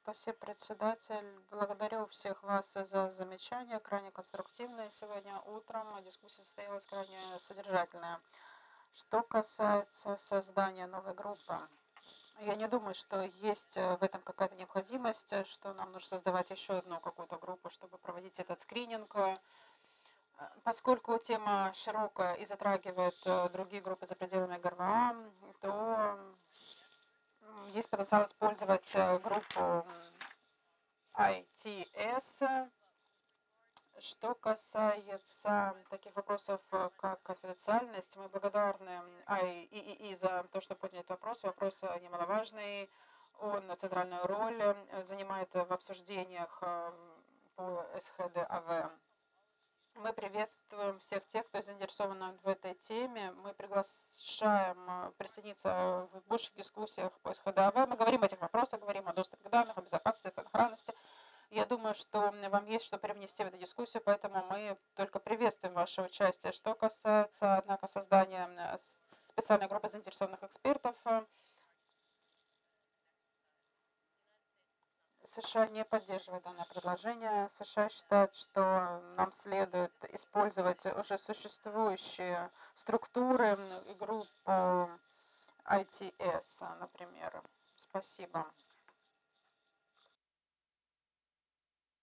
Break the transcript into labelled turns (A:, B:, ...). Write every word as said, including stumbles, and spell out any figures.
A: Спасибо, председатель. Благодарю всех вас за замечания, крайне конструктивные. Сегодня утром дискуссия состоялась крайне содержательная. Что касается создания новой группы, я не думаю, что есть в этом какая-то необходимость, что нам нужно создавать еще одну какую-то группу, чтобы проводить этот скрининг. Поскольку тема широкая и затрагивает другие группы за пределами ГРВА, то есть потенциал использовать группу ай ти эс. Что касается таких вопросов, как конфиденциальность, мы благодарны ай и и и за то, что подняли этот вопрос. Вопрос немаловажный. Он центральную роль занимает в обсуждениях по эс ха дэ а вэ. Мы приветствуем всех тех, кто заинтересован в этой теме. Мы приглашаем присоединиться в больших дискуссиях по эс ха дэ а вэ. Мы говорим о этих вопросах, говорим о доступе к данным, о безопасности, сохранности. Я думаю, что вам есть что привнести в эту дискуссию, поэтому мы только приветствуем ваше участие. Что касается, однако, создания специальной группы заинтересованных экспертов, США не поддерживает данное предложение. США считает, что нам следует использовать уже существующие структуры и группы ай ти эс, например. Спасибо.